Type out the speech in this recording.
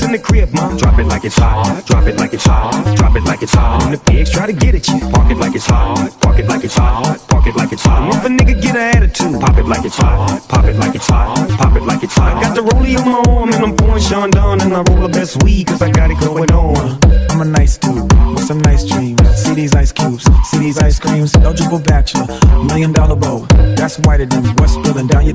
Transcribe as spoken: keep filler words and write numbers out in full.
in the crib, ma. Drop it like it's hot. Drop it like it's hot. Drop it like it's hot. When the pigs try to get at you, park it like it's hot. Park it like it's hot. Park it like it's hot. If a nigga get an attitude, pop it like it's hot. Pop it like it's hot. Pop it like it's hot. I got the rollie on my arm and I'm pouring Sean Don and I roll the best weed cause I got it going on. I'm a nice dude with some nice dreams. See these ice cubes, see these ice creams. Eligible bachelor, million dollar bow. That's whiter than what's spilling down your